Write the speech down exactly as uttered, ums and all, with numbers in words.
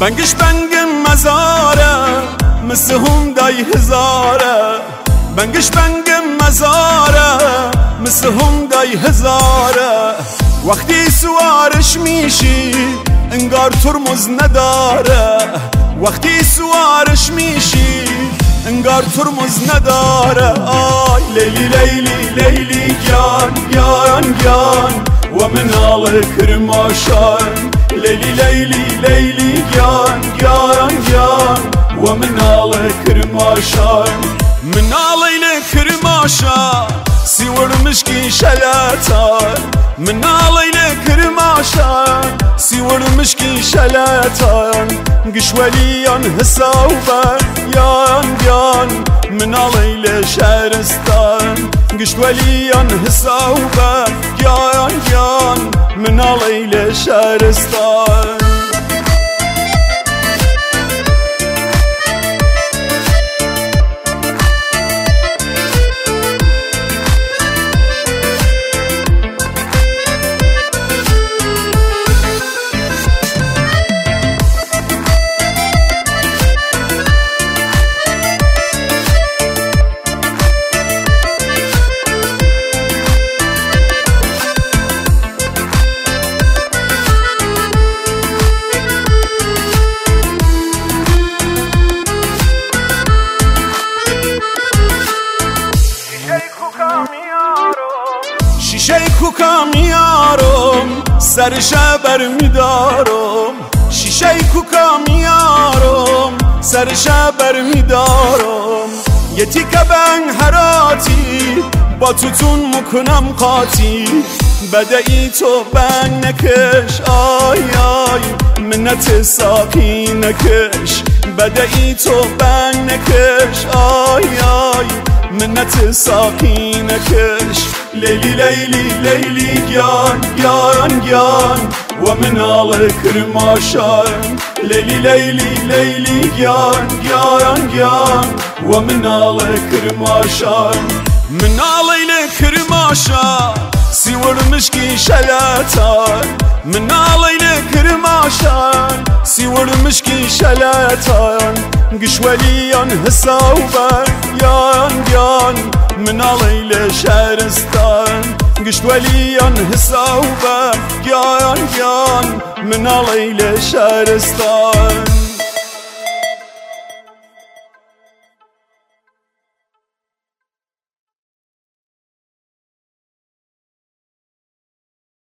بنگش بنگ مزاره مثل هندای هزاره بنگش بنگ مزاره مثل هندای هزاره وقتی سوارش میشی انگار ترمز نداره وقتی سوارش میشی انگار ترمز نداره آی لیلی لیلی لیلی جان جان جان و منال کرماشان لیلی لیلی لیلی جان جان جان و منال کرماشان منال کرماشان سیورمشکی شلاتان منال کرماشان سیورمشکی شلاتان قشولیان حسابا یان یان منال شهرستان قشولیان حسابا یان یان منال شهرستان شیشه کوکا میارم سرش بر میدارم شیشه کوکا میارم سرش بر میدارم یه تیکه بنگ هراتی با توتون مکنم قاطی بدهی تو بنگ نکش آی آی منت ساقی نکش بدهی تو بنگ نکش آی آی منت ساقی نکش لیلی لیلی لیلی گیان گیان گیان و منال کرماشان لیلی لیلی لیلی گیان گیان گیان و منال کرماشان منال کرماشان سیورمشکی شلاتان منال کرماشان سیورمشکی شلاتان قشولیان حسابا یان یان منال شهرستان قشولیان حسابا یان یان منال شهرستان